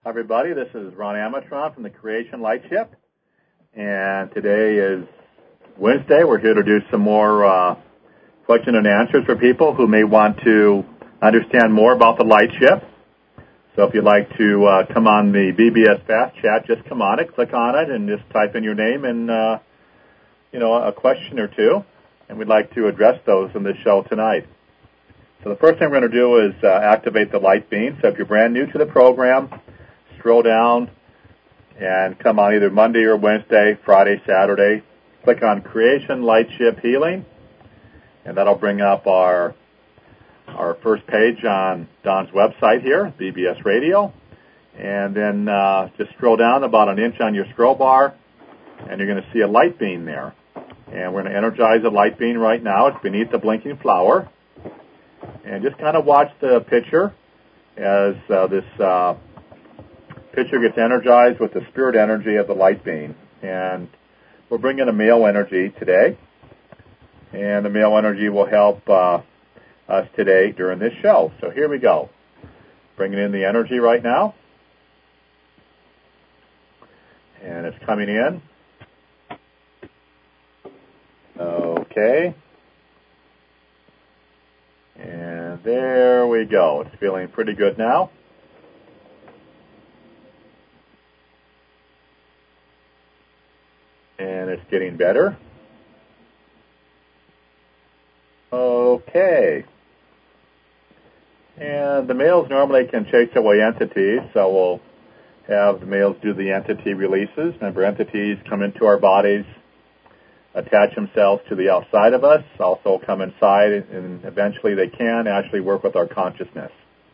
Hi, everybody. This is Ron Amatron from the Creation Lightship, and today is Wednesday. We're here to do some more question and answers for people who may want to understand more about the Lightship. So if you'd like to come on the BBS Fast Chat, just come on it, click on it, and just type in your name and a question or two, and we'd like to address those in this show tonight. So the first thing we're going to do is activate the light beam. So if you're brand new to the program, scroll down and come on either Monday or Wednesday, Friday, Saturday. Click on Creation Lightship Healing, and that'll bring up our first page on Don's website here, BBS Radio. And then just scroll down about an inch on your scroll bar, and you're going to see a light beam there. And we're going to energize the light beam right now. It's beneath the blinking flower. And just kind of watch the picture as this picture gets energized with the spirit energy of the light beam. And we're bringing a male energy today. And the male energy will help us today during this show. So here we go. Bringing in the energy right now. And it's coming in. Okay. And there we go. It's feeling pretty good now. And it's getting better. Okay. And the males normally can chase away entities, so we'll have the males do the entity releases. Remember, entities come into our bodies, attach themselves to the outside of us, also come inside, and eventually they can actually work with our consciousness.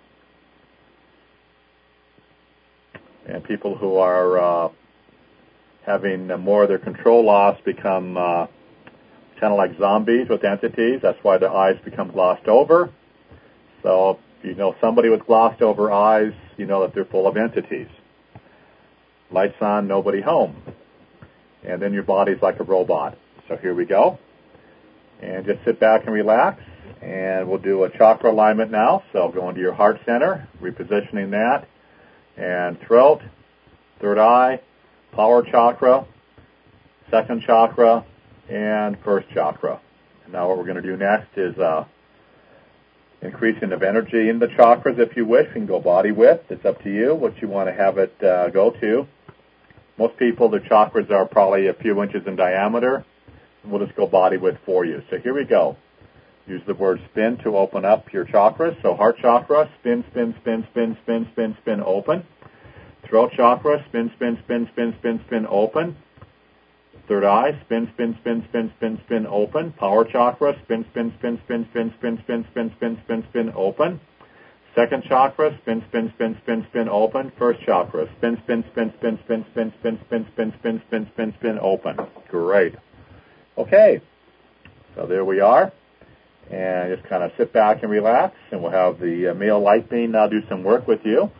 And people who are having more of their control lost become kind of like zombies with entities. That's why their eyes become glossed over. So if you know somebody with glossed over eyes, you know that they're full of entities. Lights on, nobody home. And then your body's like a robot. So here we go. And just sit back and relax. And we'll do a chakra alignment now. So go into your heart center, repositioning that. And throat, third eye, power chakra, second chakra, and first chakra. And now what we're going to do next is increasing of energy in the chakras if you wish. You can go body width. It's up to you what you want to have it go to. Most people, their chakras are probably a few inches in diameter. We'll just go body width for you. So here we go. Use the word spin to open up your chakras. So heart chakra, spin, spin, spin, spin, spin, spin, spin, open. Throat chakra, spin, spin, spin, spin, spin, spin, open. Third eye, spin, spin, spin, spin, spin, spin, open. Power chakra, spin, spin, spin, spin, spin, spin, spin, spin, spin, spin, spin, open. Second chakra, spin, spin, spin, spin, spin, open. First chakra, spin, spin, spin, spin, spin, spin, spin, spin, spin, spin, spin, spin, spin, open. Great. Okay. So there we are. And just kind of sit back and relax, and we'll have the male light beam now do some work with you.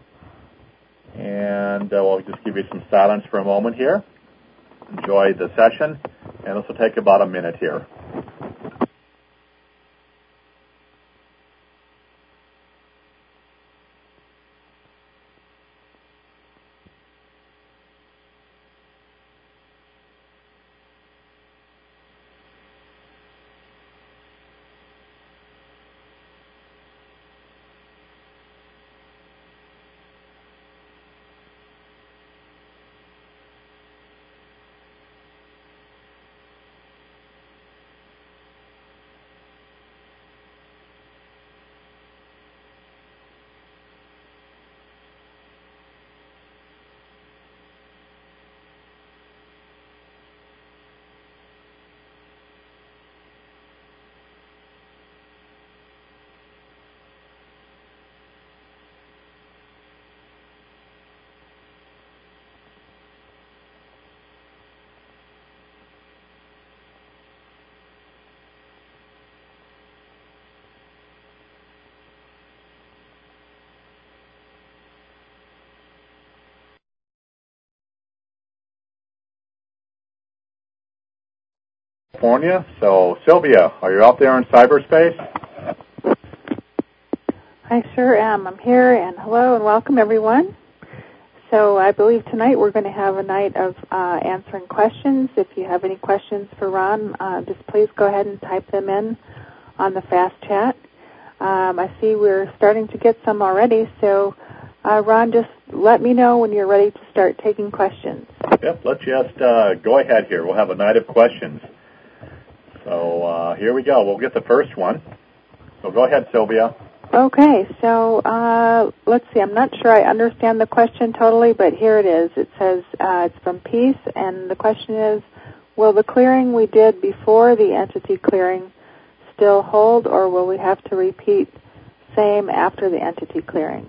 And we'll just give you some silence for a moment here. Enjoy the session, and this will take about a minute here. California. So, Sylvia, are you out there in cyberspace? I sure am. I'm here, and hello and welcome, everyone. So I believe tonight we're going to have a night of answering questions. If you have any questions for Ron, just please go ahead and type them in on the Fast Chat. I see we're starting to get some already, so Ron, just let me know when you're ready to start taking questions. Yep, let's just go ahead here. We'll have a night of questions. So here we go. We'll get the first one. So go ahead, Sylvia. Okay, so let's see. I'm not sure I understand the question totally, but here it is. It says it's from Peace, and the question is, will the clearing we did before the entity clearing still hold, or will we have to repeat same after the entity clearings?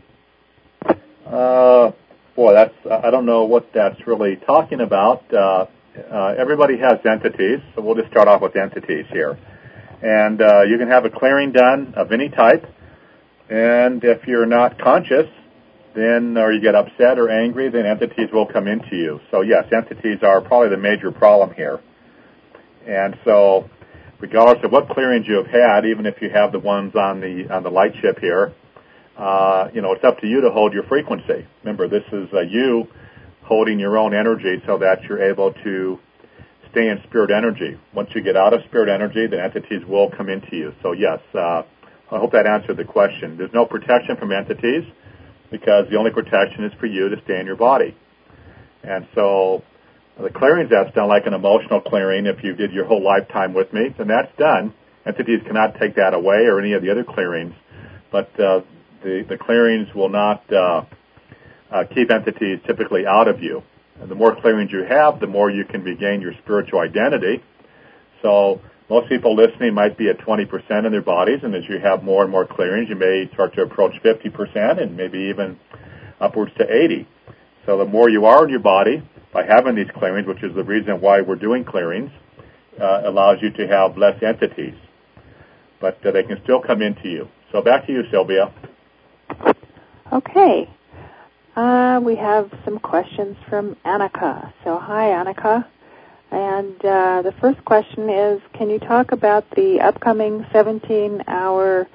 I don't know what that's really talking about. Everybody has entities, so we'll just start off with entities here. And you can have a clearing done of any type, and if you're not conscious, then, or you get upset or angry, then entities will come into you. So yes, entities are probably the major problem here. And so, regardless of what clearings you have had, even if you have the ones on the light ship here, it's up to you to hold your frequency. Remember, this is you holding your own energy so that you're able to stay in spirit energy. Once you get out of spirit energy, the entities will come into you. So yes, I hope that answered the question. There's no protection from entities because the only protection is for you to stay in your body. And so the clearings that's done, like an emotional clearing, if you did your whole lifetime with me, then that's done. Entities cannot take that away or any of the other clearings, but the clearings will not keep entities typically out of you. And the more clearings you have, the more you can regain your spiritual identity. So most people listening might be at 20% in their bodies, and as you have more and more clearings, you may start to approach 50% and maybe even upwards to 80%. So the more you are in your body, by having these clearings, which is the reason why we're doing clearings, allows you to have less entities. But they can still come into you. So back to you, Sylvia. Okay. We have some questions from Annika. So hi, Annika. And the first question is, can you talk about the upcoming 17-hour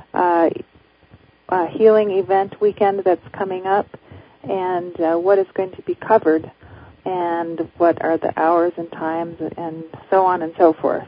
healing event weekend that's coming up, and what is going to be covered, and what are the hours and times, and so on and so forth?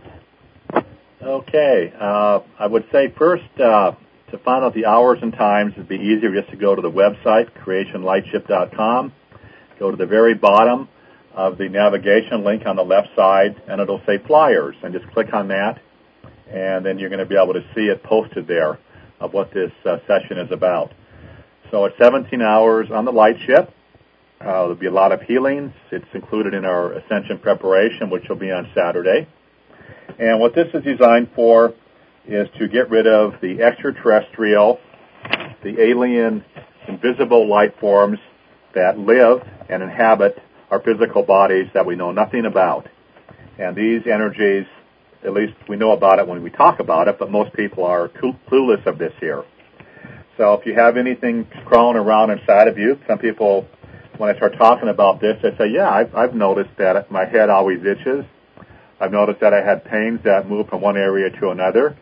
Okay. I would say first, to find out the hours and times, it'd be easier just to go to the website, creationlightship.com. Go to the very bottom of the navigation link on the left side, and it'll say flyers, and just click on that, and then you're going to be able to see it posted there of what this session is about. So it's 17 hours on the light ship. There'll be a lot of healings. It's included in our Ascension preparation, which will be on Saturday. And what this is designed for is to get rid of the extraterrestrial, the alien, invisible life forms that live and inhabit our physical bodies that we know nothing about. And these energies, at least we know about it when we talk about it, but most people are clueless of this here. So if you have anything crawling around inside of you, some people, when I start talking about this, they say, yeah, I've noticed that my head always itches. I've noticed that I had pains that move from one area to another.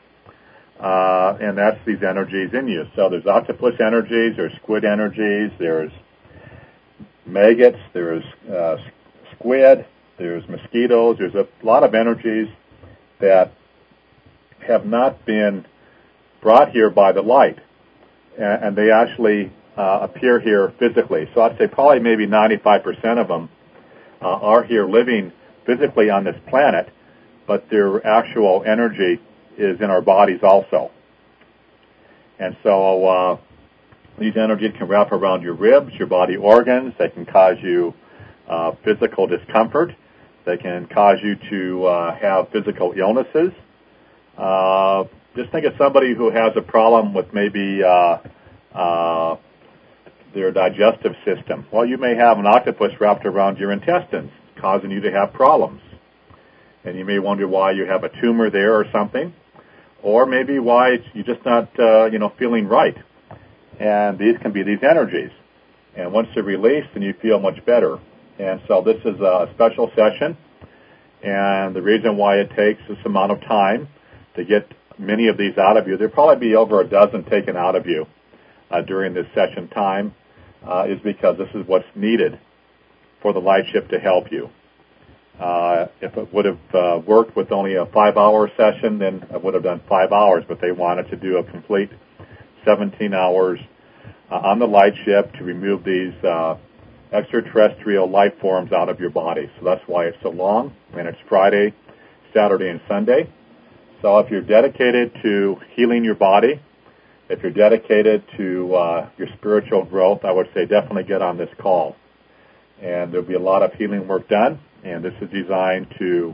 And that's these energies in you. So there's octopus energies, there's squid energies, there's maggots, there's squid, there's mosquitoes. There's a lot of energies that have not been brought here by the light. And they actually appear here physically. So I'd say probably maybe 95% of them are here living physically on this planet, but their actual energy is in our bodies also. And so these energies can wrap around your ribs, your body organs. They can cause you physical discomfort. They can cause you to have physical illnesses. Just think of somebody who has a problem with maybe their digestive system. Well, you may have an octopus wrapped around your intestines, causing you to have problems. And you may wonder why you have a tumor there or something. Or maybe why you're just not, feeling right. And these can be these energies. And once they're released, then you feel much better. And so this is a special session. And the reason why it takes this amount of time to get many of these out of you, there'll probably be over a dozen taken out of you during this session time. is because this is what's needed for the LightShip to help you. If it would have worked with only a 5-hour session, then I would have done 5 hours, but they wanted to do a complete 17 hours on the LightShip to remove these extraterrestrial life forms out of your body. So that's why it's so long, and it's Friday, Saturday, and Sunday. So if you're dedicated to healing your body, if you're dedicated to your spiritual growth, I would say definitely get on this call. And there'll be a lot of healing work done, and this is designed to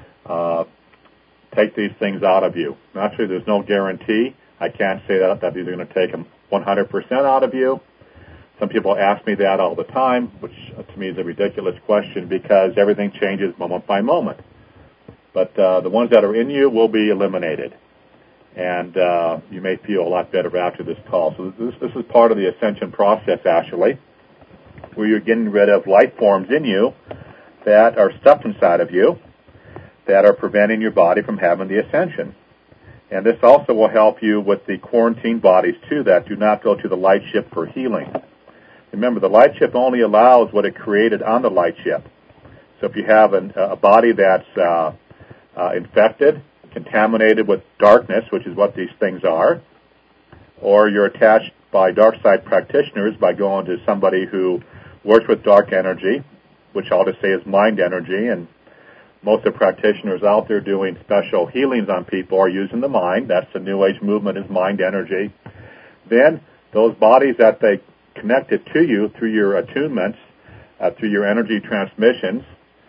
take these things out of you. Naturally, there's no guarantee. I can't say that these are going to take them 100% out of you. Some people ask me that all the time, which to me is a ridiculous question because everything changes moment by moment. But the ones that are in you will be eliminated, and you may feel a lot better after this call. So this is part of the ascension process, actually, where you're getting rid of life forms in you that are stuck inside of you that are preventing your body from having the ascension. And this also will help you with the quarantine bodies, too, that do not go to the LightShip for healing. Remember, the LightShip only allows what it created on the LightShip. So if you have a body that's infected, contaminated with darkness, which is what these things are, or you're attached by dark side practitioners by going to somebody who works with dark energy, which I'll just say is mind energy, and most of the practitioners out there doing special healings on people are using the mind. That's the New Age movement, is mind energy. Then those bodies that they connected to you through your attunements, through your energy transmissions,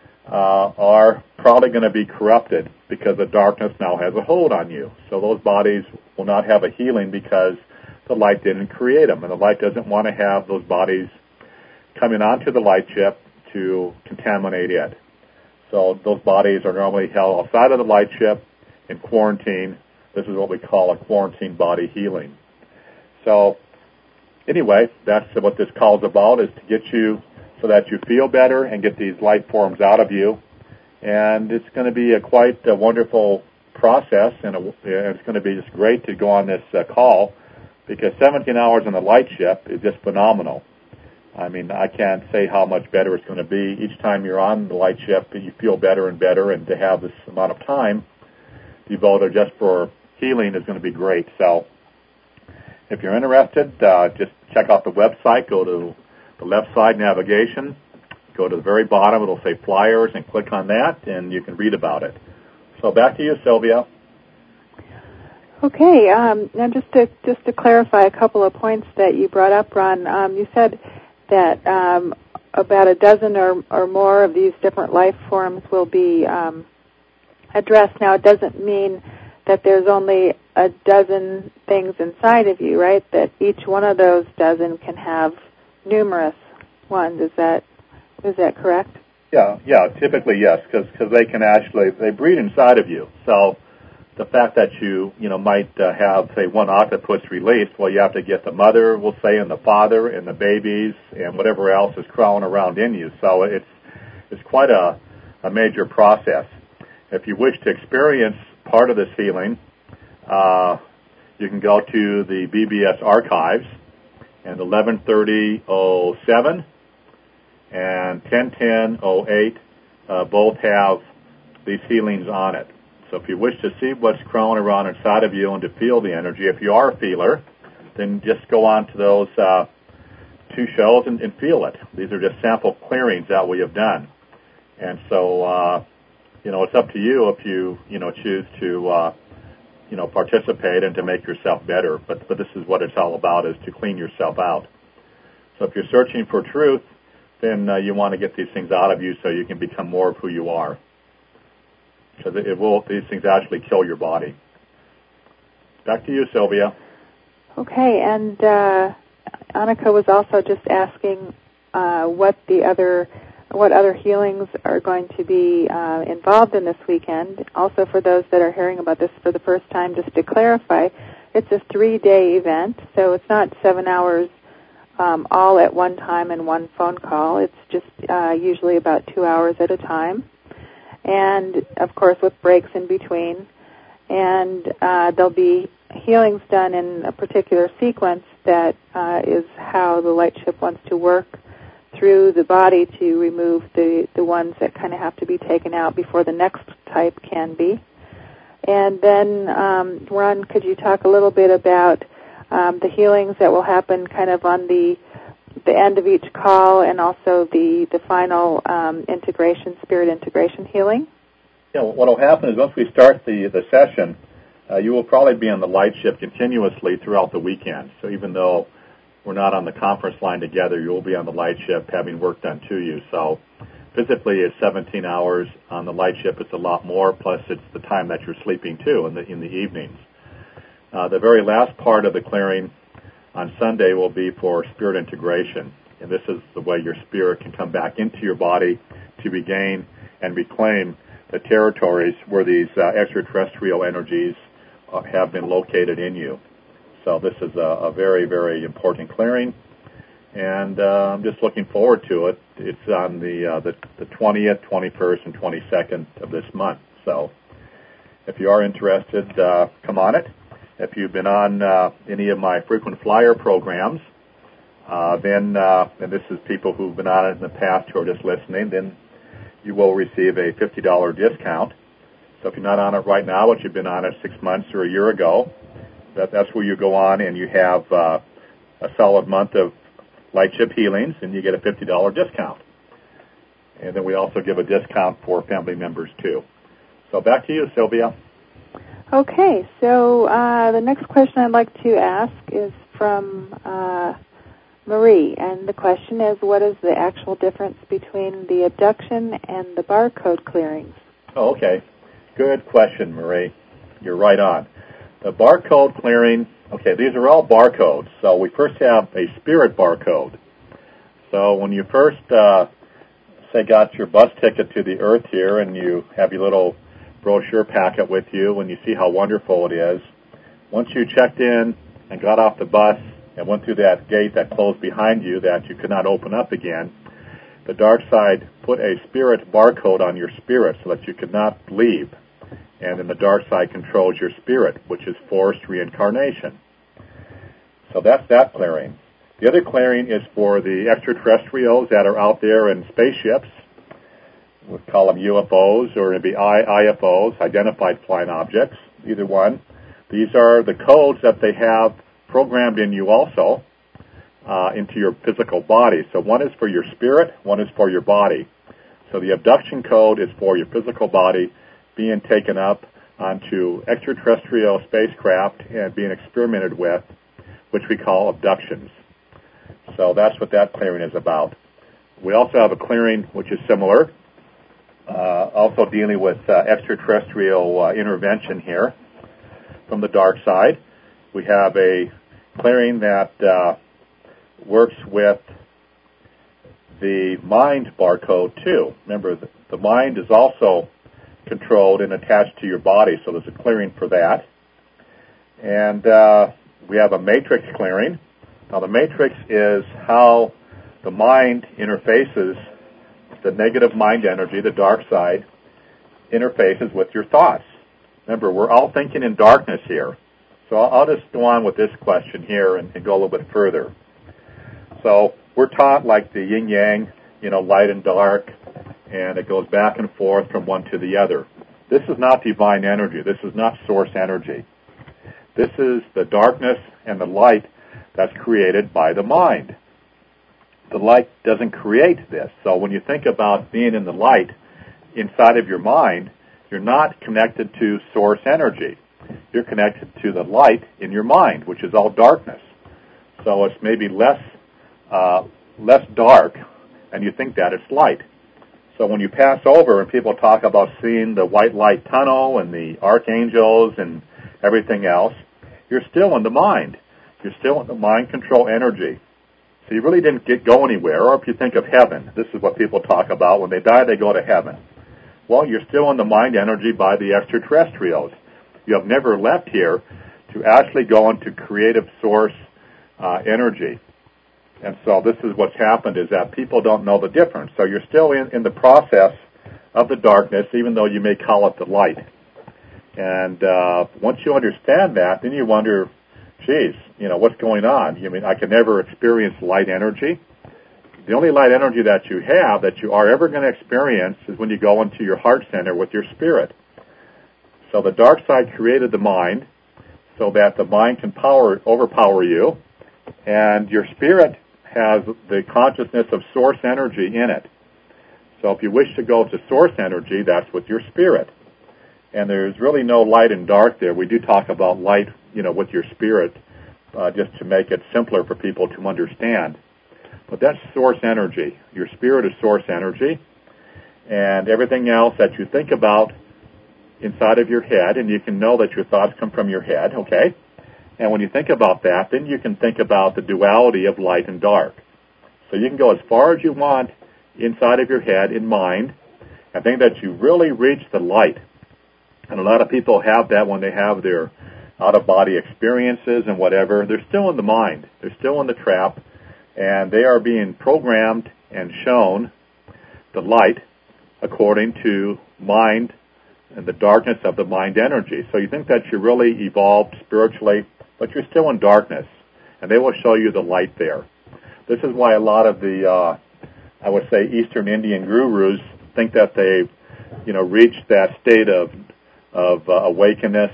are probably going to be corrupted because the darkness now has a hold on you. So those bodies will not have a healing because the light didn't create them, and the light doesn't want to have those bodies coming onto the LightShip to contaminate it. So those bodies are normally held outside of the LightShip in quarantine. This is what we call a quarantine body healing. So anyway, that's what this call is about, is to get you so that you feel better and get these life forms out of you. And it's going to be quite a wonderful process, and it's going to be just great to go on this call because 17 hours on the LightShip is just phenomenal. I mean, I can't say how much better it's going to be. Each time you're on the LightShip, you feel better and better, and to have this amount of time devoted just for healing is going to be great. So if you're interested, just check out the website. Go to the left side navigation. Go to the very bottom. It'll say flyers, and click on that, and you can read about it. So back to you, Sylvia. Okay. Now, just to clarify a couple of points that you brought up, Ron, you said that about a dozen or more of these different life forms will be addressed. Now, it doesn't mean that there's only a dozen things inside of you, right? That each one of those dozen can have numerous ones. Is that correct? Yeah, typically yes, because they can they breed inside of you. So the fact that you might have, say, one octopus released, well, you have to get the mother, we'll say, and the father, and the babies, and whatever else is crawling around in you. So it's quite a major process. If you wish to experience part of this healing, you can go to the BBS archives, and 113007 and 101008 both have these healings on it. So if you wish to see what's crawling around inside of you and to feel the energy, if you are a feeler, then just go on to those two shows and feel it. These are just sample clearings that we have done. And so, it's up to you if you, choose to, participate and to make yourself better. But this is what it's all about, is to clean yourself out. So if you're searching for truth, then you want to get these things out of you so you can become more of who you are. Because these things actually kill your body. Back to you, Sylvia. Okay, and Annika was also just asking what other healings are going to be involved in this weekend. Also, for those that are hearing about this for the first time, just to clarify, it's a 3-day event, so it's not 7 hours all at one time in one phone call. It's just usually about 2 hours at a time. And, of course, with breaks in between. And there'll be healings done in a particular sequence, that is how the light ship wants to work through the body to remove the ones that kind of have to be taken out before the next type can be. And then, Ron, could you talk a little bit about the healings that will happen kind of on the end of each call, and also the final spirit integration healing? Yeah, what will happen is once we start the session, you will probably be on the light ship continuously throughout the weekend. So even though we're not on the conference line together, you will be on the light ship having work done to you. So physically it's 17 hours. On the light ship it's a lot more, plus it's the time that you're sleeping too in the evenings. The very last part of the clearing on Sunday will be for spirit integration. And this is the way your spirit can come back into your body to regain and reclaim the territories where these extraterrestrial energies have been located in you. So this is a very, very important clearing, and I'm just looking forward to it. It's on the 20th, 21st, and 22nd of this month. So if you are interested, come on it. If you've been on any of my frequent flyer programs, then, and this is people who've been on it in the past who are just listening, then you will receive a $50 discount. So if you're not on it right now, but you've been on it 6 months or a year ago, that's where you go on and you have a solid month of light ship healings, and you get a $50 discount. And then we also give a discount for family members too. So back to you, Sylvia. Okay, so the next question I'd like to ask is from Marie, and the question is, what is the actual difference between the abduction and the barcode clearings? Oh, okay. Good question, Marie. You're right on. The barcode clearing, okay, these are all barcodes. So we first have a spirit barcode. So when you first, say, got your bus ticket to the Earth here, and you have your little brochure packet with you, and you see how wonderful it is, once you checked in and got off the bus and went through that gate that closed behind you that you could not open up again, the dark side put a spirit barcode on your spirit so that you could not leave. And then the dark side controls your spirit, which is forced reincarnation. So that's that clearing. The other clearing is for the extraterrestrials that are out there in spaceships. We'll call them UFOs, or it'd be IFOs, identified flying objects, either one. These are the codes that they have programmed in you also, into your physical body. So one is for your spirit, one is for your body. So the abduction code is for your physical body being taken up onto extraterrestrial spacecraft and being experimented with, which we call abductions. So that's what that clearing is about. We also have a clearing which is similar, also dealing with extraterrestrial intervention here from the dark side. We have a clearing that works with the mind barcode too. Remember, the mind is also controlled and attached to your body, so there's a clearing for that. And we have a matrix clearing. Now the matrix is how the mind interfaces, the negative mind energy, the dark side, interfaces with your thoughts. Remember, we're all thinking in darkness here. So I'll just go on with this question here and go a little bit further. So we're taught like the yin-yang, light and dark, and it goes back and forth from one to the other. This is not divine energy. This is not source energy. This is the darkness and the light that's created by the mind. The light doesn't create this. So when you think about being in the light inside of your mind, you're not connected to source energy. You're connected to the light in your mind, which is all darkness. So it's maybe less dark, and you think that it's light. So when you pass over and people talk about seeing the white light tunnel and the archangels and everything else, you're still in the mind. You're still in the mind control energy. So you really didn't go anywhere. Or if you think of heaven, this is what people talk about. When they die, they go to heaven. Well, you're still in the mind energy by the extraterrestrials. You have never left here to actually go into creative source energy. And so this is what's happened, is that people don't know the difference. So you're still in the process of the darkness, even though you may call it the light. And once you understand that, then you wonder, geez, what's going on? I can never experience light energy. The only light energy that you have, that you are ever going to experience, is when you go into your heart center with your spirit. So the dark side created the mind so that the mind can overpower you, and your spirit has the consciousness of source energy in it. So if you wish to go to source energy, that's with your spirit. And there's really no light and dark there. We do talk about light, with your spirit, just to make it simpler for people to understand. But that's source energy. Your spirit is source energy. And everything else that you think about inside of your head, and you can know that your thoughts come from your head, okay? And when you think about that, then you can think about the duality of light and dark. So you can go as far as you want inside of your head, in mind, and think that you really reach the light. And a lot of people have that when they have their out-of-body experiences and whatever. They're still in the mind. They're still in the trap, and they are being programmed and shown the light according to mind and the darkness of the mind energy. So you think that you're really evolved spiritually, but you're still in darkness, and they will show you the light there. This is why a lot of the, I would say, Eastern Indian gurus think that they've, reached that state of awakeness,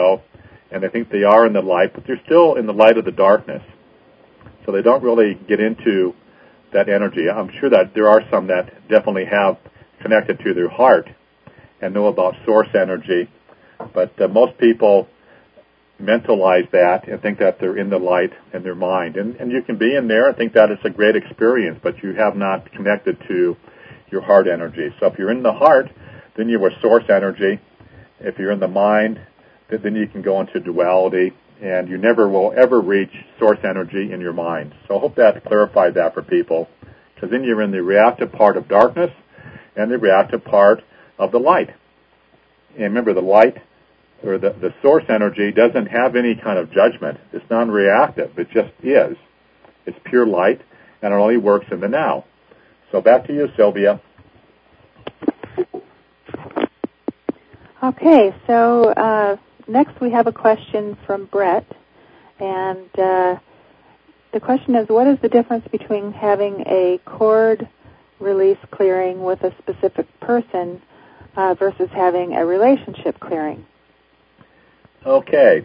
and they think they are in the light, but they're still in the light of the darkness. So they don't really get into that energy. I'm sure that there are some that definitely have connected to their heart and know about source energy, but most people mentalize that and think that they're in the light in their mind. And you can be in there and think that it's a great experience, but you have not connected to your heart energy. So if you're in the heart, then you are source energy. If you're in the mind, then you can go into duality, and you never will ever reach source energy in your mind. So I hope that clarified that for people, because then you're in the reactive part of darkness and the reactive part of the light. And remember, the light, or the source energy, doesn't have any kind of judgment. It's non-reactive. It just is. It's pure light, and it only works in the now. So back to you, Sylvia. Okay, so next we have a question from Brett, and the question is, what is the difference between having a cord release clearing with a specific person versus having a relationship clearing? Okay.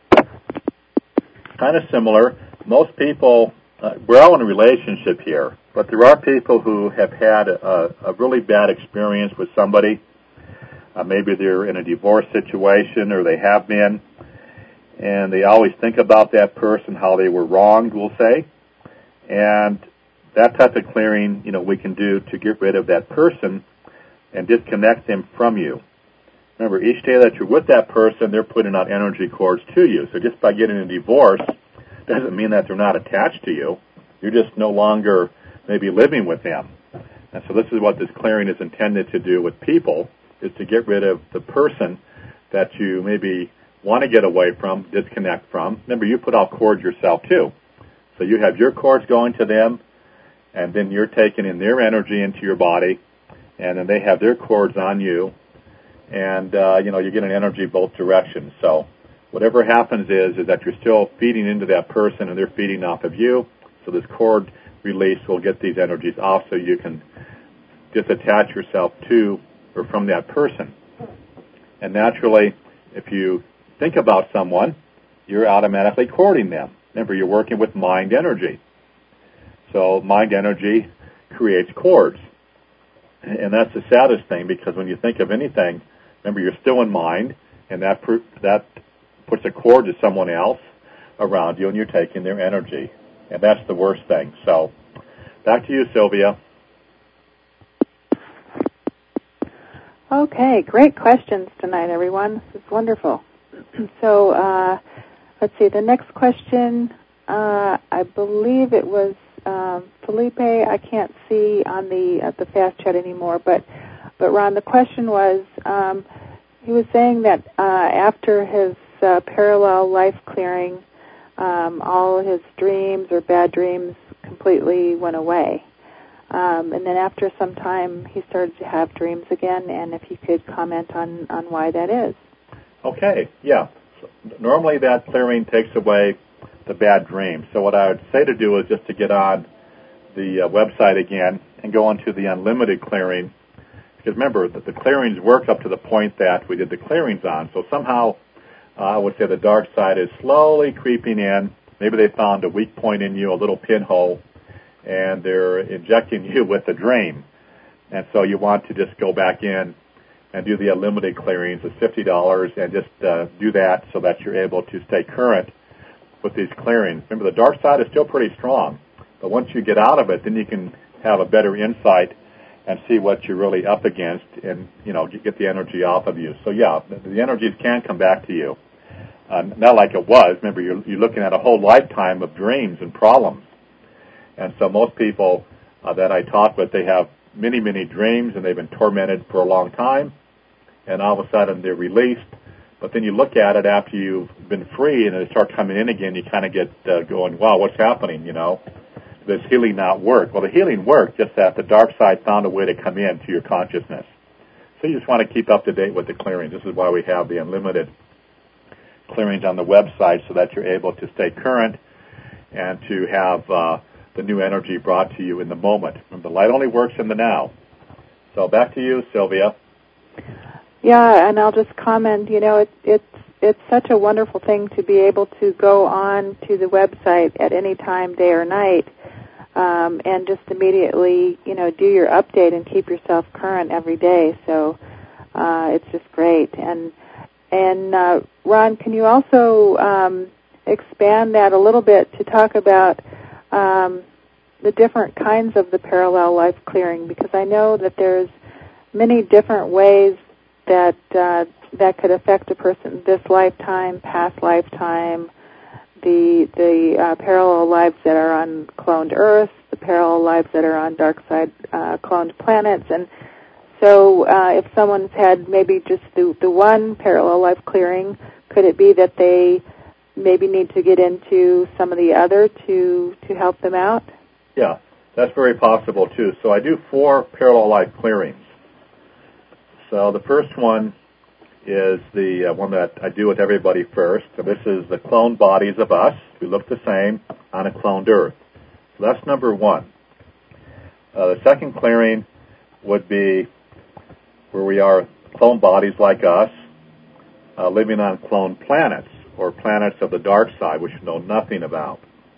Kind of similar. Most people, we're all in a relationship here, but there are people who have had a really bad experience with somebody. Maybe they're in a divorce situation, or they have been, and they always think about that person, how they were wronged, we'll say. And that type of clearing, we can do to get rid of that person and disconnect them from you. Remember, each day that you're with that person, they're putting out energy cords to you. So just by getting a divorce doesn't mean that they're not attached to you. You're just no longer maybe living with them. And so this is what this clearing is intended to do with people, is to get rid of the person that you maybe want to get away from, disconnect from. Remember, you put out cords yourself too. So you have your cords going to them, and then you're taking in their energy into your body, and then they have their cords on you, and you get an energy both directions. So whatever happens is that you're still feeding into that person, and they're feeding off of you. So this cord release will get these energies off, so you can disattach yourself to or from that person. And naturally, if you think about someone, you're automatically cording them. Remember, you're working with mind energy. So mind energy creates cords. And that's the saddest thing, because when you think of anything, remember, you're still in mind, and that puts a cord to someone else around you, and you're taking their energy. And that's the worst thing. So back to you, Sylvia. Okay, great questions tonight, everyone. This is wonderful. So let's see, the next question, I believe it was Felipe. I can't see on the fast chat anymore, but Ron, the question was, he was saying that after his parallel life clearing, all his dreams or bad dreams completely went away. And then after some time, he started to have dreams again, and if you could comment on why that is. Okay, yeah. So normally that clearing takes away the bad dreams. So what I would say to do is just to get on the website again and go into the unlimited clearing. Because remember, the clearings work up to the point that we did the clearings on. So somehow, I would say the dark side is slowly creeping in. Maybe they found a weak point in you, a little pinhole, and they're injecting you with a dream. And so you want to just go back in and do the unlimited clearings of $50 and just do that so that you're able to stay current with these clearings. Remember, the dark side is still pretty strong, but once you get out of it, then you can have a better insight and see what you're really up against and, get the energy off of you. So, yeah, the energies can come back to you. Not like it was. Remember, you're looking at a whole lifetime of dreams and problems. And so most people that I talk with, they have many, many dreams, and they've been tormented for a long time, and all of a sudden they're released. But then you look at it after you've been free, and they start coming in again, you kind of get going, wow, what's happening, Does healing not work? Well, the healing worked, just that the dark side found a way to come into your consciousness. So you just want to keep up to date with the clearings. This is why we have the unlimited clearings on the website, so that you're able to stay current and to have the new energy brought to you in the moment. Remember, the light only works in the now. So back to you, Sylvia. Yeah, and I'll just comment, it's such a wonderful thing to be able to go on to the website at any time, day or night, and just immediately, do your update and keep yourself current every day. So it's just great. And Ron, can you also expand that a little bit to talk about the different kinds of the parallel life clearing? Because I know that there's many different ways that that could affect a person this lifetime, past lifetime, the parallel lives that are on cloned Earth, the parallel lives that are on dark side cloned planets. And so if someone's had maybe just the one parallel life clearing, could it be that they maybe need to get into some of the other to help them out? Yeah, that's very possible too. So I do 4 parallel life clearings. So the first one is the one that I do with everybody first. So this is the cloned bodies of us who look the same on a cloned Earth. So that's number 1. The second clearing would be where we are cloned bodies like us living on cloned planets, or planets of the dark side, which we know nothing about.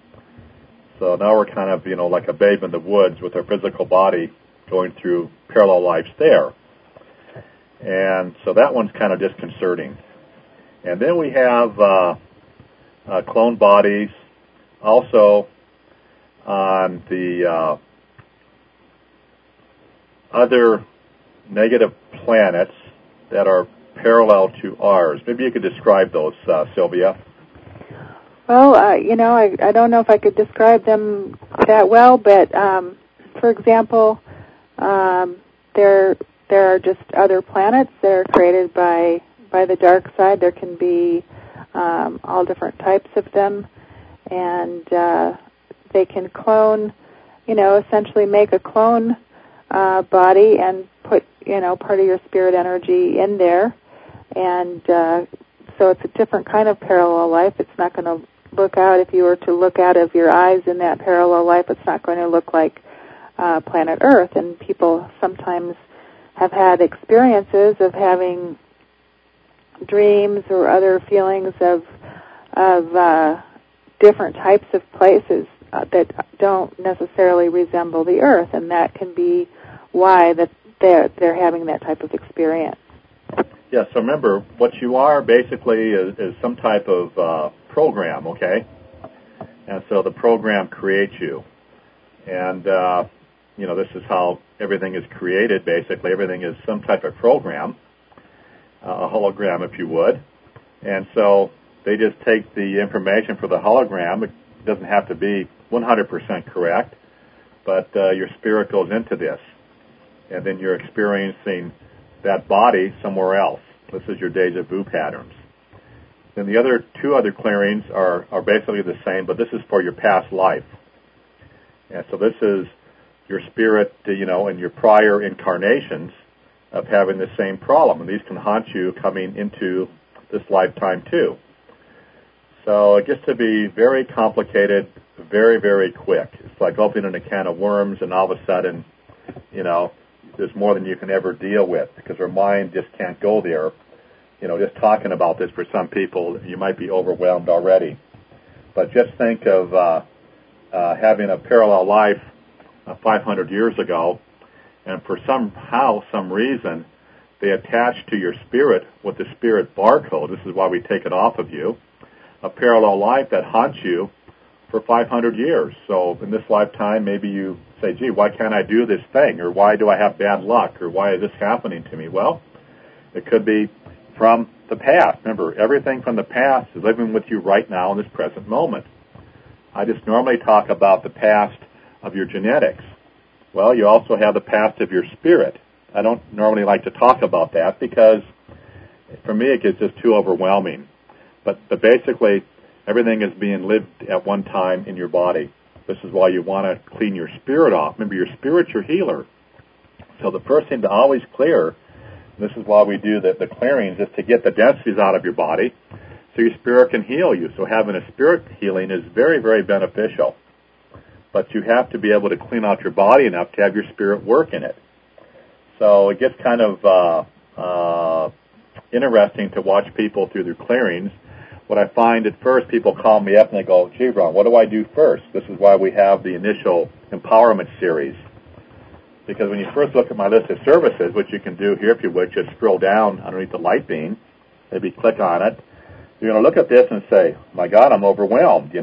So now we're kind of, like a babe in the woods with our physical body going through parallel lives there. And so that one's kind of disconcerting. And then we have cloned bodies also on the other negative planets that are parallel to ours. Maybe you could describe those, Sylvia. Well, I don't know if I could describe them that well, but for example, there are just other planets that are created by the dark side. There can be all different types of them, and they can clone, essentially make a clone body and put, part of your spirit energy in there. And so it's a different kind of parallel life. It's not going to look out, if you were to look out of your eyes in that parallel life, it's not going to look like planet Earth. And people sometimes have had experiences of having dreams or other feelings of different types of places that don't necessarily resemble the Earth, and that can be why that they're having that type of experience. Yeah, so remember, what you are basically is some type of program, okay? And so the program creates you. And, this is how everything is created, basically. Everything is some type of program, a hologram, if you would. And so they just take the information for the hologram. It doesn't have to be 100% correct, but your spirit goes into this. And then you're experiencing that body somewhere else. This is your deja vu patterns. Then the two other clearings are basically the same, but this is for your past life. And so this is your spirit, in your prior incarnations of having the same problem. And these can haunt you coming into this lifetime too. So it gets to be very complicated, very, very quick. It's like opening a can of worms, and all of a sudden, there's more than you can ever deal with because our mind just can't go there. Just talking about this for some people, you might be overwhelmed already. But just think of having a parallel life 500 years ago, and for some reason, they attach to your spirit with the spirit barcode. This is why we take it off of you. A parallel life that haunts you for 500 years. So in this lifetime, maybe you say, gee, why can't I do this thing? Or why do I have bad luck? Or why is this happening to me? Well, it could be from the past. Remember, everything from the past is living with you right now in this present moment. I just normally talk about the past of your genetics. Well, you also have the past of your spirit. I don't normally like to talk about that because for me it gets just too overwhelming. But basically, everything is being lived at one time in your body. This is why you want to clean your spirit off. Remember, your spirit's your healer. So the first thing to always clear, this is why we do the clearings, is to get the densities out of your body so your spirit can heal you. So having a spirit healing is very, very beneficial. But you have to be able to clean out your body enough to have your spirit work in it. So it gets kind of interesting to watch people through their clearings. What I find at first, people call me up and they go, gee, Ron, what do I do first? This is why we have the initial empowerment series. Because when you first look at my list of services, which you can do here if you would, just scroll down underneath the light beam, maybe click on it, you're going to look at this and say, my God, I'm overwhelmed,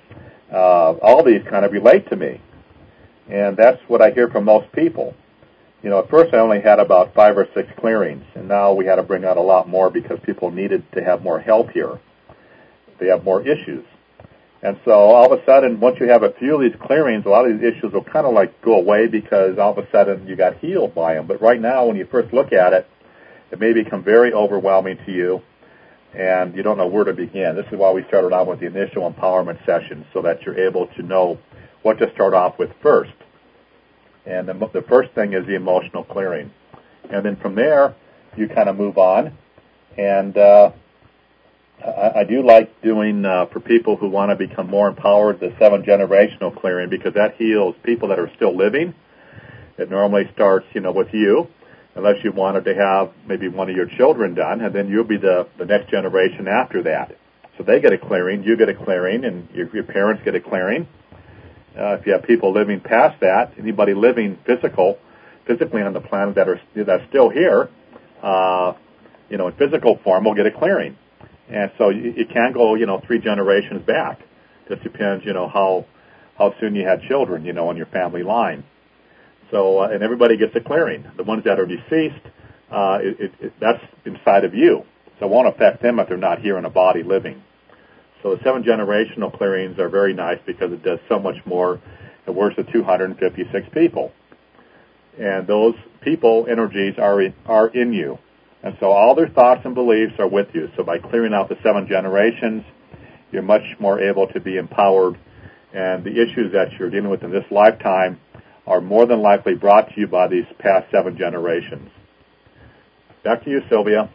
all these kind of relate to me. And that's what I hear from most people. At first I only had about 5 or 6 clearings, and now we had to bring out a lot more because people needed to have more help here. They have more issues. And so all of a sudden, once you have a few of these clearings, a lot of these issues will kind of like go away because all of a sudden you got healed by them. But right now, when you first look at it, it may become very overwhelming to you, and you don't know where to begin. This is why we started out with the initial empowerment session, so that you're able to know what to start off with first. And the first thing is the emotional clearing. And then from there, you kind of move on. And I do like doing, for people who want to become more empowered, the 7-generational clearing, because that heals people that are still living. It normally starts, with you, unless you wanted to have maybe one of your children done, and then you'll be the next generation after that. So they get a clearing, you get a clearing, and your parents get a clearing. If you have people living past that, anybody living physically on the planet that's still here, in physical form will get a clearing. And so it can go, 3 generations back. Just depends, how soon you had children, in your family line. So, and everybody gets a clearing. The ones that are deceased, that's inside of you. So it won't affect them if they're not here in a body living. So the 7-generational clearings are very nice because it does so much more. It works with 256 people. And those people, energies, are in you. And so all their thoughts and beliefs are with you. So by clearing out the 7 generations, you're much more able to be empowered. And the issues that you're dealing with in this lifetime are more than likely brought to you by these past 7 generations. Back to you, Sylvia.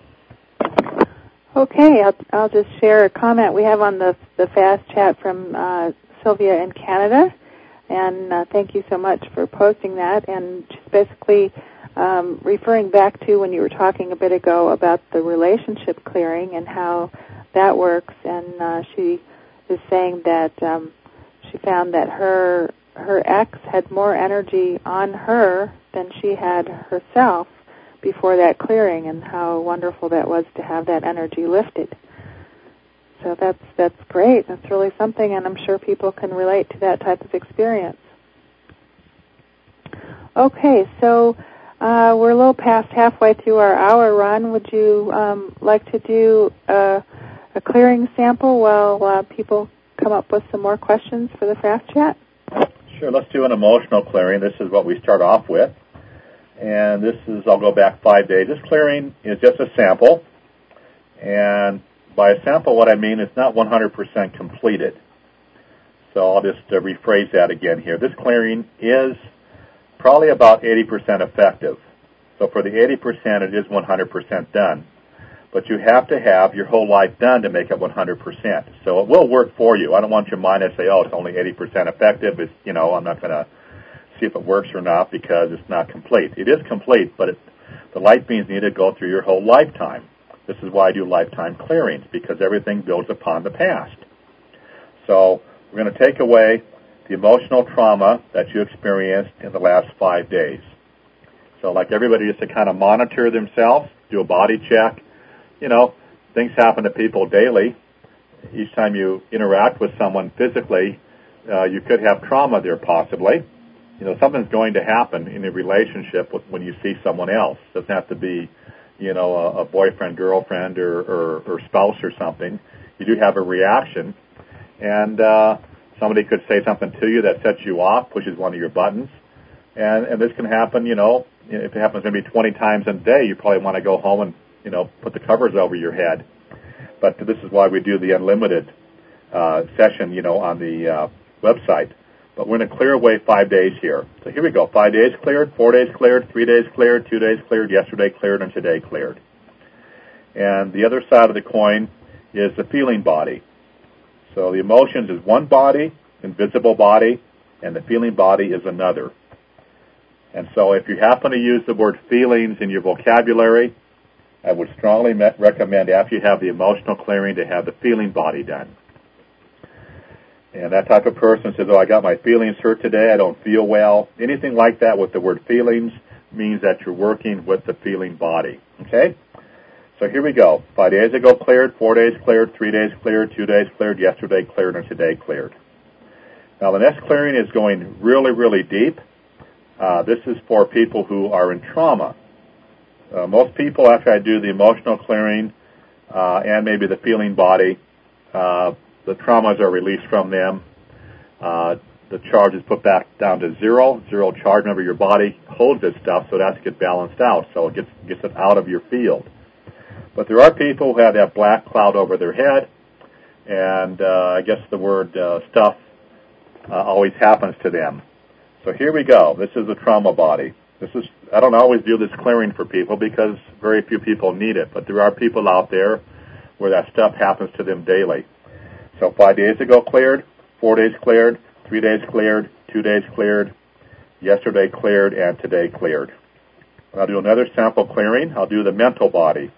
Okay, I'll just share a comment we have on the fast chat from Sylvia in Canada, and thank you so much for posting that. And just basically referring back to when you were talking a bit ago about the relationship clearing and how that works, and she is saying that she found that her ex had more energy on her than she had herself before that clearing, and how wonderful that was to have that energy lifted. So that's great. That's really something, and I'm sure people can relate to that type of experience. Okay, so we're a little past halfway through our hour run. Would you like to do a clearing sample while people come up with some more questions for the fast chat? Sure, let's do an emotional clearing. This is what we start off with. And this is, I'll go back 5 days. This clearing is just a sample. And by a sample, what I mean is not 100% completed. So I'll just rephrase that again here. This clearing is probably about 80% effective. So for the 80%, it is 100% done. but you have to have your whole life done to make it 100%. So it will work for you. I don't want your mind to say, oh, it's only 80% effective. It's, I'm not going to see if it works or not because it's not complete. It is complete, but the light beams need to go through your whole lifetime. This is why I do lifetime clearings, because everything builds upon the past. So we're going to take away the emotional trauma that you experienced in the last 5 days. So like everybody used to kind of monitor themselves, do a body check. Things happen to people daily. Each time you interact with someone physically, you could have trauma there possibly. Something's going to happen in a relationship when you see someone else. It doesn't have to be, a boyfriend, girlfriend, or spouse or something. You do have a reaction, and somebody could say something to you that sets you off, pushes one of your buttons, and this can happen. If it happens maybe 20 times in a day, you probably want to go home and put the covers over your head. But this is why we do the unlimited session, on the website. But we're going to clear away 5 days here. So here we go. 5 days cleared, 4 days cleared, 3 days cleared, 2 days cleared, yesterday cleared, and today cleared. And the other side of the coin is the feeling body. So the emotions is one body, invisible body, and the feeling body is another. And so if you happen to use the word feelings in your vocabulary, I would strongly recommend after you have the emotional clearing to have the feeling body done. And that type of person says, I got my feelings hurt today, I don't feel well. Anything like that with the word feelings means that you're working with the feeling body. Okay? So here we go. 5 days ago cleared, 4 days cleared, 3 days cleared, 2 days cleared, yesterday cleared, and today cleared. Now the next clearing is going really, really deep. This is for people who are in trauma. Most people, after I do the emotional clearing and maybe the feeling body, the traumas are released from them. The charge is put back down to zero charge. Remember, your body holds this stuff, so it has to get balanced out, so it gets it out of your field. But there are people who have that black cloud over their head, and I guess the word stuff always happens to them. So here we go. This is the trauma body. I don't always do this clearing for people because very few people need it, but there are people out there where that stuff happens to them daily. So 5 days ago cleared, 4 days cleared, 3 days cleared, 2 days cleared, yesterday cleared, and today cleared. I'll do another sample clearing. I'll do the mental body.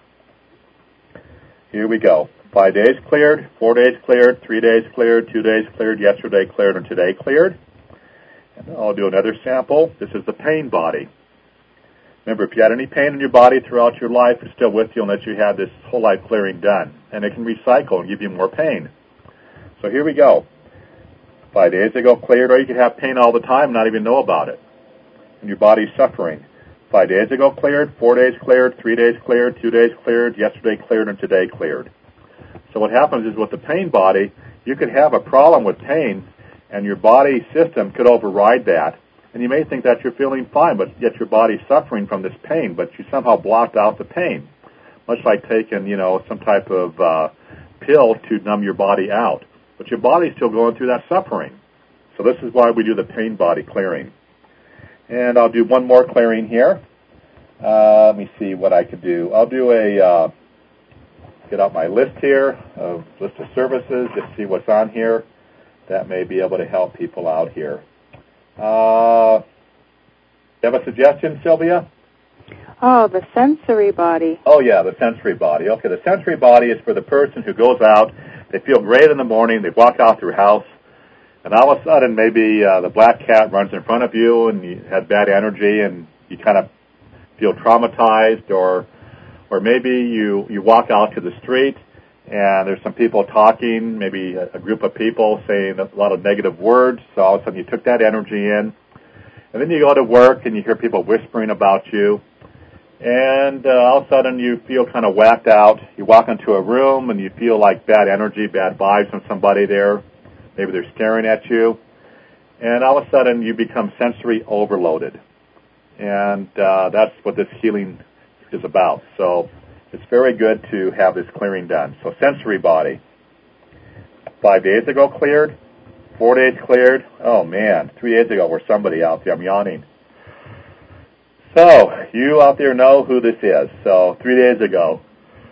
Here we go. 5 days cleared, 4 days cleared, 3 days cleared, 2 days cleared, yesterday cleared, and today cleared. And I'll do another sample. This is the pain body. Remember, if you had any pain in your body throughout your life, it's still with you unless you have this whole life clearing done. And it can recycle and give you more pain. So here we go. 5 days ago cleared, or you could have pain all the time and not even know about it. And your body's suffering. 5 days ago cleared, 4 days cleared, 3 days cleared, 2 days cleared, yesterday cleared, and today cleared. So what happens is with the pain body, you could have a problem with pain, and your body system could override that. And you may think that you're feeling fine, but yet your body's suffering from this pain, but you somehow blocked out the pain. Much like taking, some type of pill to numb your body out. But your body's still going through that suffering. So this is why we do the pain body clearing. And I'll do one more clearing here. Let me see what I could do. I'll do get out my list here, list of services, just see what's on here. That may be able to help people out here. You have a suggestion, Sylvia? Oh, the sensory body. Oh, yeah, the sensory body. Okay, the sensory body is for the person who goes out, they feel great in the morning, they walk out their house, and all of a sudden maybe the black cat runs in front of you and you have bad energy and you kind of feel traumatized, or maybe you walk out to the street and there's some people talking, maybe a group of people saying a lot of negative words, so all of a sudden you took that energy in. And then you go to work and you hear people whispering about you, and all of a sudden you feel kind of whacked out. You walk into a room and you feel like bad energy, bad vibes from somebody there. Maybe they're staring at you. And all of a sudden you become sensory overloaded. And that's what this healing is about. So it's very good to have this clearing done. So sensory body. 5 days ago cleared. 4 days cleared. Oh, man. 3 days ago was somebody out there. I'm yawning. So you out there know who this is. So 3 days ago.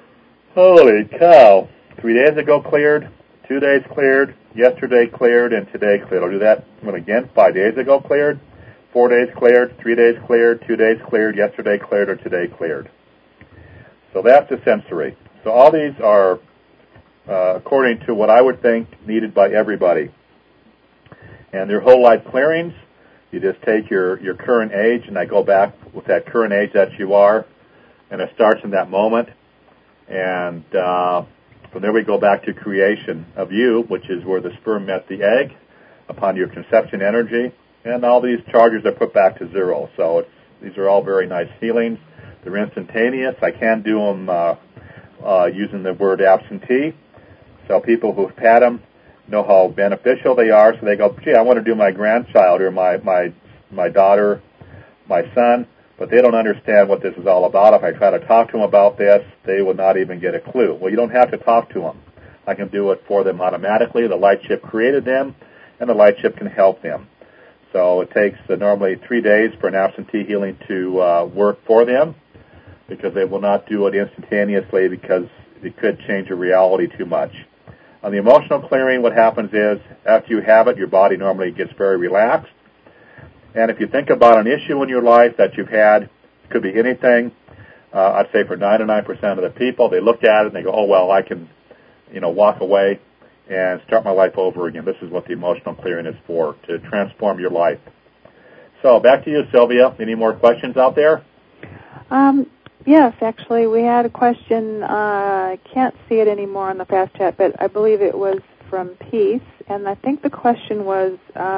Holy cow. 3 days ago cleared, 2 days cleared, yesterday cleared, and today cleared. I'll do that one again. 5 days ago cleared, 4 days cleared, 3 days cleared, 2 days cleared, yesterday cleared, or today cleared. So that's the sensory. So all these are according to what I would think needed by everybody. And their whole life clearings, you just take your current age, and I go back with that current age that you are, and it starts in that moment. And from there we go back to creation of you, which is where the sperm met the egg upon your conception energy, and all these charges are put back to zero. So these are all very nice healings. They're instantaneous. I can do them using the word absentee. So people who've had them know how beneficial they are. So they go, gee, I want to do my grandchild or my daughter, my son, but they don't understand what this is all about. If I try to talk to them about this, they will not even get a clue. Well, you don't have to talk to them. I can do it for them automatically. The light ship created them, and the light ship can help them. So it takes normally 3 days for an absentee healing to work for them, because they will not do it instantaneously because it could change your reality too much. On the emotional clearing, what happens is after you have it, your body normally gets very relaxed. And if you think about an issue in your life that you've had, it could be anything. I'd say for 99% of the people, they look at it and they go, oh, well, I can, walk away and start my life over again. This is what the emotional clearing is for, to transform your life. So back to you, Sylvia. Any more questions out there? Yes, actually, we had a question. I can't see it anymore on the fast chat, but I believe it was from Peace, and I think the question was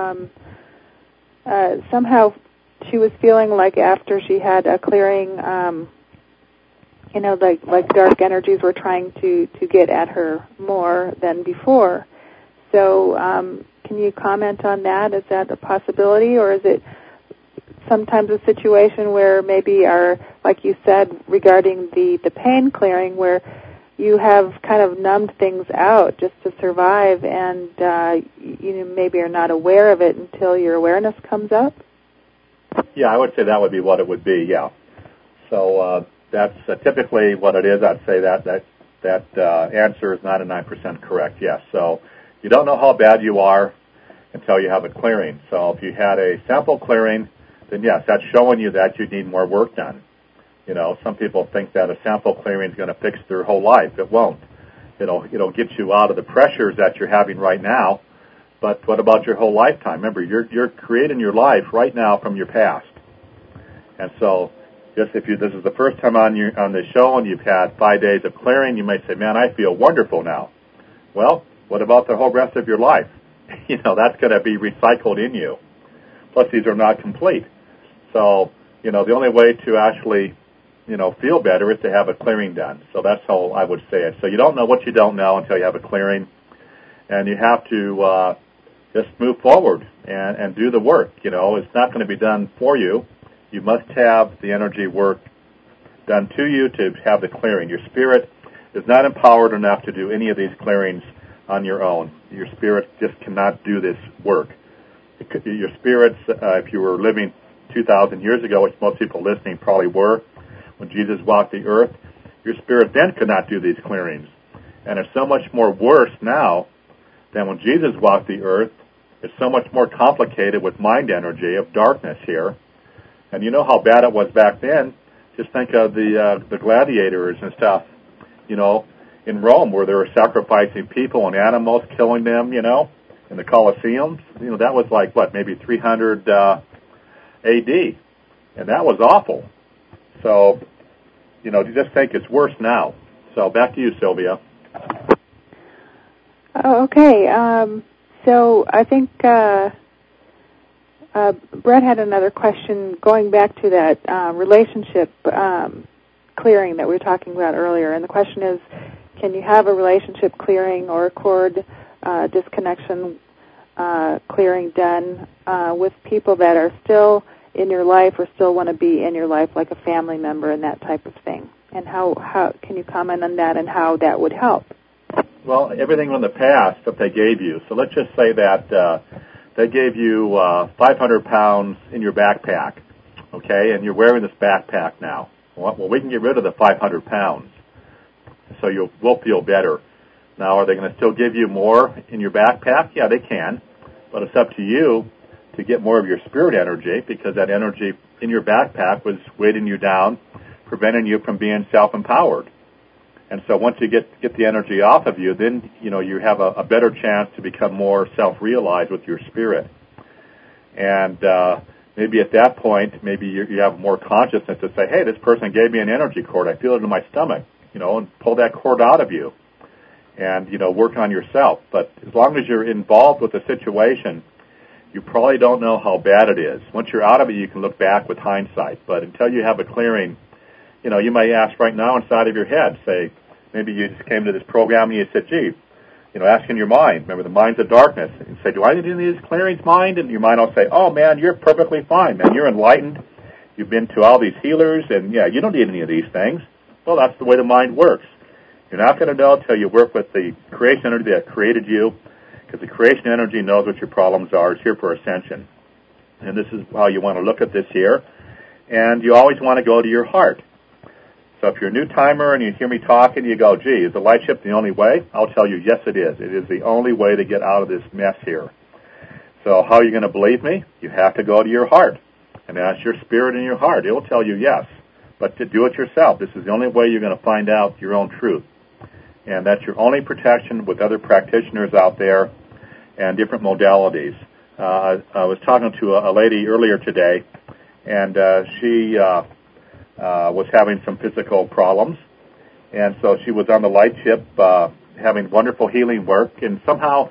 somehow she was feeling like after she had a clearing, like dark energies were trying to get at her more than before. So can you comment on that? Is that a possibility, or is it sometimes a situation where maybe like you said, regarding the pain clearing, where you have kind of numbed things out just to survive, and you maybe are not aware of it until your awareness comes up? Yeah, I would say that would be what it would be, yeah. So that's typically what it is. I'd say that answer is 99% correct, yes. So you don't know how bad you are until you have a clearing. So if you had a sample clearing, then yes, that's showing you that you need more work done. Some people think that a sample clearing is going to fix their whole life. It won't. It'll get you out of the pressures that you're having right now. But what about your whole lifetime? Remember, you're creating your life right now from your past. And so, just this is the first time on the show and you've had 5 days of clearing, you might say, "Man, I feel wonderful now." Well, what about the whole rest of your life? That's going to be recycled in you. Plus, these are not complete. So, the only way to actually, feel better is to have a clearing done. So that's how I would say it. So you don't know what you don't know until you have a clearing. And you have to just move forward and do the work. It's not going to be done for you. You must have the energy work done to you to have the clearing. Your spirit is not empowered enough to do any of these clearings on your own. Your spirit just cannot do this work. Your spirits, if you were living 2,000 years ago, which most people listening probably were, when Jesus walked the earth, your spirit then could not do these clearings. And it's so much more worse now than when Jesus walked the earth. It's so much more complicated with mind energy of darkness here. And you know how bad it was back then. Just think of the gladiators and stuff, in Rome, where they were sacrificing people and animals, killing them, in the Colosseums. That was like, maybe 300 A.D., and that was awful. So, you just think it's worse now. So back to you, Sylvia. Okay. So I think Brett had another question going back to that relationship clearing that we were talking about earlier. And the question is, can you have a relationship clearing or a cord disconnection clearing done with people that are still in your life or still want to be in your life, like a family member and that type of thing? And how can you comment on that and how that would help? Well, everything from the past that they gave you. So let's just say that they gave you 500 pounds in your backpack, okay, and you're wearing this backpack now. Well, we can get rid of the 500 pounds. so you will feel better. Now, are they going to still give you more in your backpack? Yeah, they can, but it's up to you to get more of your spirit energy, because that energy in your backpack was weighting you down, preventing you from being self-empowered. And so once you get the energy off of you, then you have a better chance to become more self-realized with your spirit. And maybe at that point, maybe you have more consciousness to say, hey, this person gave me an energy cord. I feel it in my stomach, and pull that cord out of you and, work on yourself. But as long as you're involved with the situation, you probably don't know how bad it is. Once you're out of it, you can look back with hindsight. But until you have a clearing, you may ask right now inside of your head, say, maybe you just came to this program and you said, gee, ask in your mind. Remember, the mind's of darkness. And say, do I need any of these clearings, mind? And your mind will say, oh, man, you're perfectly fine, man. You're enlightened. You've been to all these healers, and, yeah, you don't need any of these things. Well, that's the way the mind works. You're not going to know until you work with the creation energy that created you, because the creation energy knows what your problems are. It's here for ascension. And this is how you want to look at this here. And you always want to go to your heart. So if you're a new timer and you hear me talking, you go, gee, is the light ship the only way? I'll tell you, yes, it is. It is the only way to get out of this mess here. So how are you going to believe me? You have to go to your heart and ask your spirit in your heart. It will tell you yes. But to do it yourself, this is the only way you're going to find out your own truth. And that's your only protection with other practitioners out there and different modalities. I was talking to a lady earlier today, and she was having some physical problems, and so she was on the light ship having wonderful healing work, and somehow,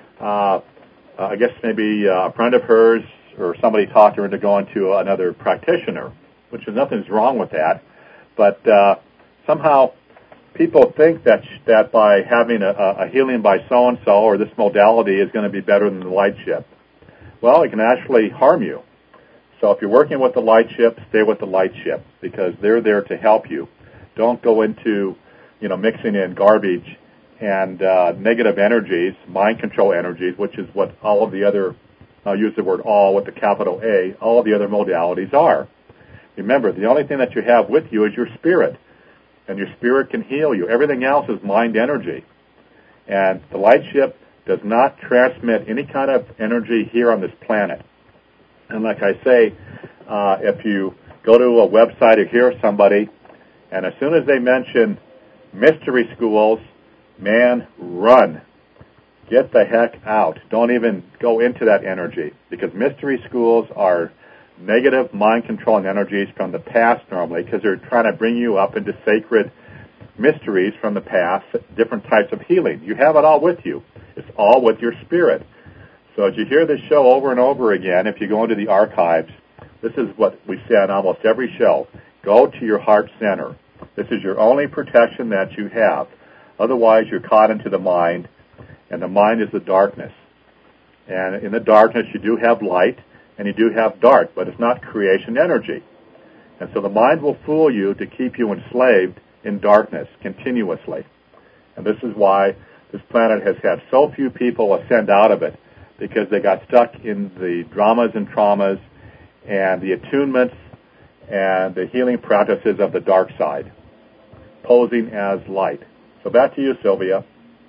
I guess maybe a friend of hers or somebody talked her into going to another practitioner, which is nothing's wrong with that, but somehow people think that by having a healing by so-and-so or this modality is going to be better than the light ship. Well, it can actually harm you. So if you're working with the light ship, stay with the light ship, because they're there to help you. Don't go into, mixing in garbage and negative energies, mind control energies, which is what all of the other, I'll use the word all with the capital A, all of the other modalities are. Remember, the only thing that you have with you is your spirit, and your spirit can heal you. Everything else is mind energy. And the light ship does not transmit any kind of energy here on this planet. And like I say, if you go to a website or hear somebody, and as soon as they mention mystery schools, man, run. Get the heck out. Don't even go into that energy, because mystery schools are negative mind-controlling energies from the past normally, because they're trying to bring you up into sacred mysteries from the past, different types of healing. You have it all with you. It's all with your spirit. So as you hear this show over and over again, if you go into the archives, this is what we say on almost every show. Go to your heart center. This is your only protection that you have. Otherwise, you're caught into the mind, and the mind is the darkness. And in the darkness, you do have light, and you do have dark, but it's not creation energy. And so the mind will fool you to keep you enslaved in darkness continuously. And this is why this planet has had so few people ascend out of it, because they got stuck in the dramas and traumas and the attunements and the healing practices of the dark side, posing as light. So back to you, Sylvia.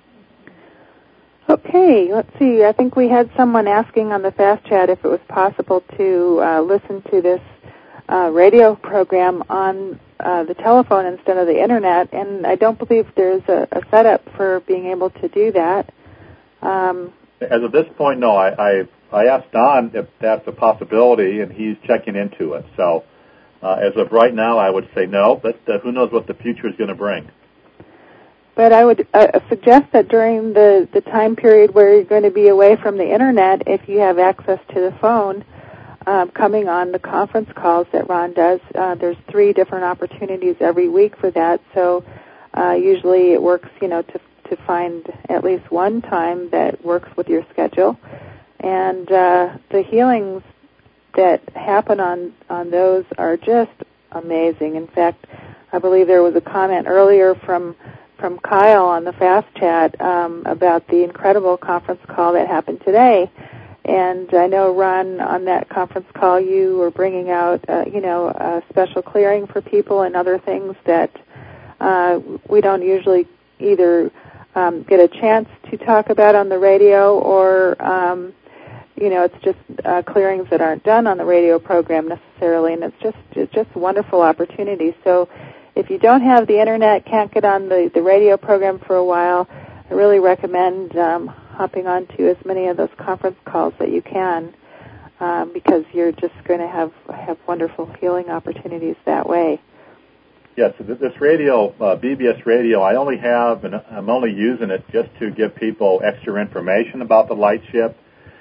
Okay, let's see. I think we had someone asking on the Fast Chat if it was possible to listen to this radio program on the telephone instead of the Internet, and I don't believe there's a setup for being able to do that. As of this point, no. I asked Don if that's a possibility, and he's checking into it. So as of right now, I would say no, but who knows what the future is going to bring. But I would suggest that during the time period where you're going to be away from the Internet, if you have access to the phone, coming on the conference calls that Ron does, there's 3 different opportunities every week for that. So usually it works, to find at least one time that works with your schedule. And the healings that happen on those are just amazing. In fact, I believe there was a comment earlier from Kyle on the Fast Chat about the incredible conference call that happened today. And I know, Ron, on that conference call, you were bringing out, a special clearing for people and other things that we don't usually either get a chance to talk about on the radio, or it's just clearings that aren't done on the radio program necessarily, and it's just a wonderful opportunity. So if you don't have the internet, can't get on the radio program for a while, I really recommend hopping on to as many of those conference calls that you can, because you're just going to have wonderful healing opportunities that way. Yes, this radio, BBS radio, I only have, and I'm only using it just to give people extra information about the light ship,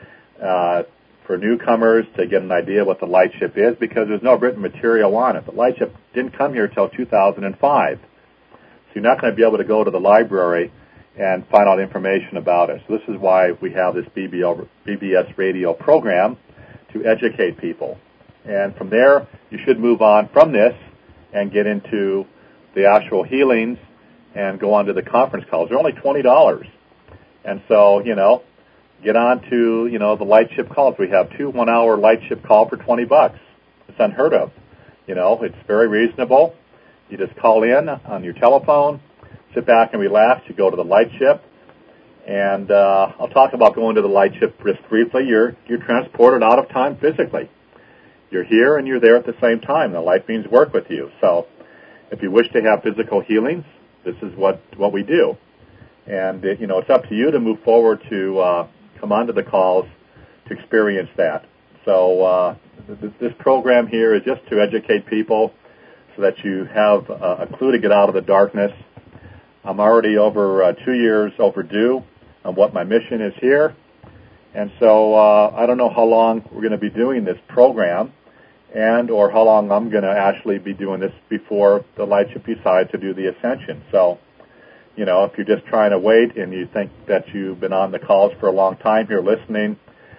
for newcomers to get an idea what the light ship is, because there's no written material on it. The light ship didn't come here until 2005, so you're not going to be able to go to the library and find out information about it. So this is why we have this BBS radio program, to educate people. And from there, you should move on from this and get into the actual healings and go on to the conference calls. They're only $20. And so, get on to, the light ship calls. We have 2 one-hour light ship call for $20. It's unheard of. It's very reasonable. You just call in on your telephone, sit back and relax. You go to the light ship. And I'll talk about going to the light ship just briefly. You're transported out of time physically. You're here and you're there at the same time. The light beings work with you. So if you wish to have physical healings, this is what we do. And, it's up to you to move forward to come onto the calls to experience that. So this program here is just to educate people so that you have a clue to get out of the darkness. I'm already over 2 years overdue on what my mission is here. And so I don't know how long we're going to be doing this program, or how long I'm going to actually be doing this before the light ship decides to do the ascension. So, if you're just trying to wait and you think that you've been on the calls for a long time here listening,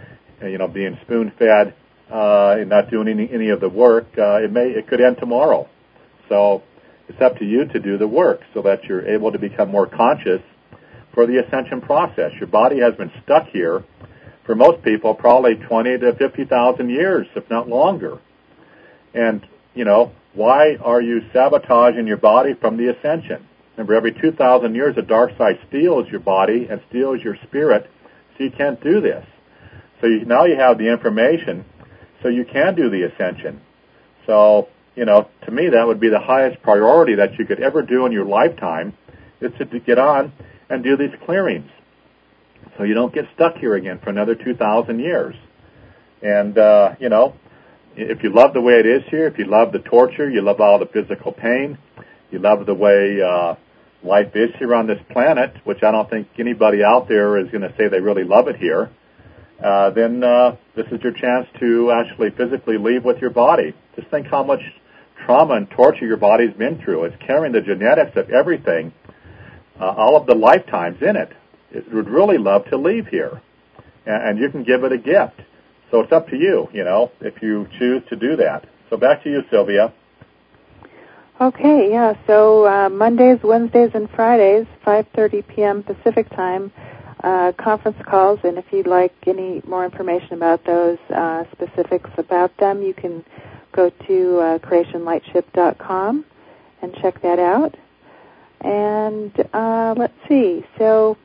being spoon-fed and not doing any of the work, it could end tomorrow. So it's up to you to do the work so that you're able to become more conscious for the ascension process. Your body has been stuck here for most people probably 20 to 50,000 years, if not longer. And, why are you sabotaging your body from the ascension? Remember, every 2,000 years, the dark side steals your body and steals your spirit, so you can't do this. So now you have the information, so you can do the ascension. So, to me, that would be the highest priority that you could ever do in your lifetime, is to get on and do these clearings, so you don't get stuck here again for another 2,000 years. And, if you love the way it is here, if you love the torture, you love all the physical pain, you love the way life is here on this planet, which I don't think anybody out there is going to say they really love it here, then this is your chance to actually physically leave with your body. Just think how much trauma and torture your body's been through. It's carrying the genetics of everything, all of the lifetimes in it. It would really love to leave here, and you can give it a gift. So it's up to you, if you choose to do that. So back to you, Sylvia. Okay, yeah. So Mondays, Wednesdays, and Fridays, 5:30 p.m. Pacific time, conference calls. And if you'd like any more information about those specifics about them, you can go to creationlightship.com and check that out. And let's see. So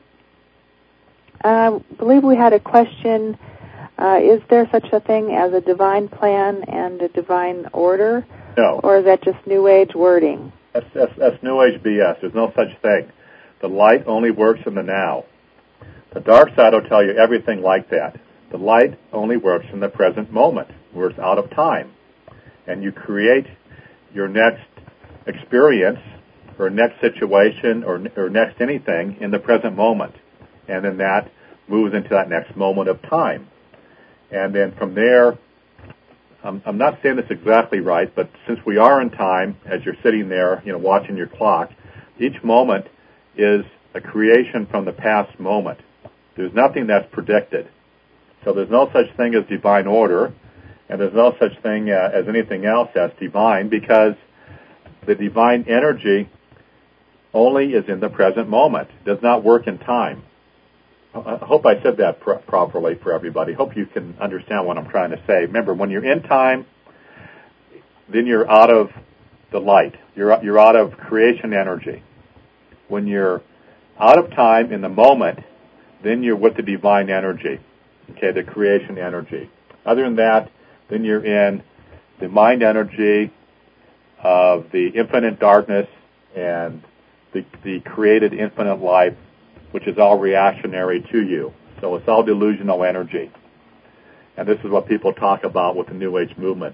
I believe we had a question. Is there such a thing as a divine plan and a divine order? No. Or is that just New Age wording? That's New Age BS. There's no such thing. The light only works in the now. The dark side will tell you everything like that. The light only works in the present moment, where it's out of time. And you create your next experience or next situation or next anything in the present moment. And then that moves into that next moment of time. And then from there, I'm not saying this exactly right, but since we are in time, as you're sitting there, watching your clock, each moment is a creation from the past moment. There's nothing that's predicted. So there's no such thing as divine order, and there's no such thing as anything else as divine, because the divine energy only is in the present moment. It does not work in time. I hope I said that properly for everybody. Hope you can understand what I'm trying to say. Remember, when you're in time, then you're out of the light. You're out of creation energy. When you're out of time in the moment, then you're with the divine energy, okay, the creation energy. Other than that, then you're in the mind energy of the infinite darkness and the created infinite life, which is all reactionary to you. So it's all delusional energy. And this is what people talk about with the New Age movement.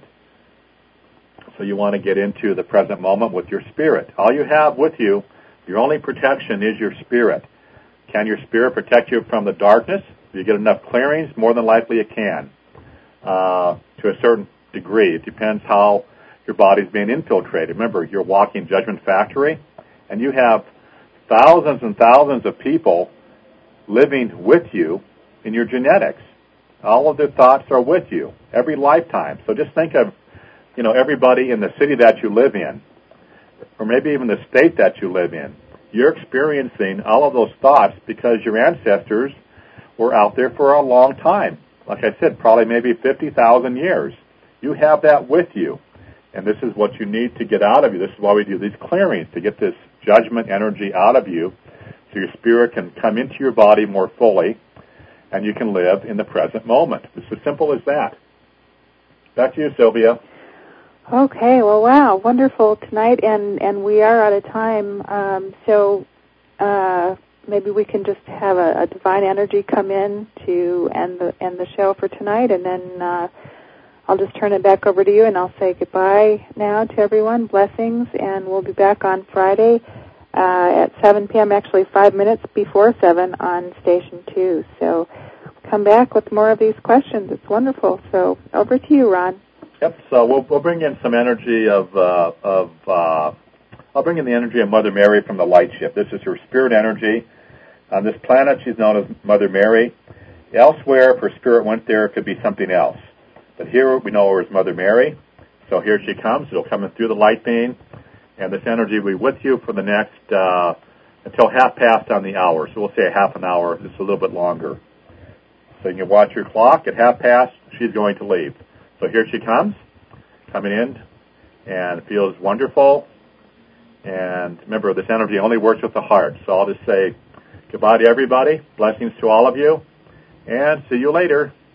So you want to get into the present moment with your spirit. All you have with you, your only protection is your spirit. Can your spirit protect you from the darkness? If you get enough clearings, more than likely it can, to a certain degree. It depends how your body's being infiltrated. Remember, you're a walking judgment factory, and you have thousands and thousands of people living with you in your genetics. All of their thoughts are with you every lifetime. So just think of, everybody in the city that you live in, or maybe even the state that you live in. You're experiencing all of those thoughts because your ancestors were out there for a long time. Like I said, probably maybe 50,000 years. You have that with you. And this is what you need to get out of you. This is why we do these clearings, to get this judgment energy out of you so your spirit can come into your body more fully and you can live in the present moment. It's as simple as that. Back to you, Sylvia. Okay, well, wow, wonderful tonight, and we are out of time. So maybe we can just have a divine energy come in to end the show for tonight, and then I'll just turn it back over to you, and I'll say goodbye now to everyone. Blessings, and we'll be back on Friday at 7 p.m., actually 5 minutes before 7 on Station 2. So come back with more of these questions. It's wonderful. So over to you, Ron. Yep. So we'll bring in some energy I'll bring in the energy of Mother Mary from the light ship. This is her spirit energy. On this planet, she's known as Mother Mary. Elsewhere, if her spirit went there, it could be something else. But here we know her as Mother Mary. So here she comes. It'll come in through the light beam. And this energy will be with you for the next, until 1/2 on the hour. So we'll say a half an hour. It's a little bit longer. So you can watch your clock. At 1/2, she's going to leave. So here she comes, coming in, and it feels wonderful. And remember, this energy only works with the heart. So I'll just say goodbye to everybody. Blessings to all of you. And see you later.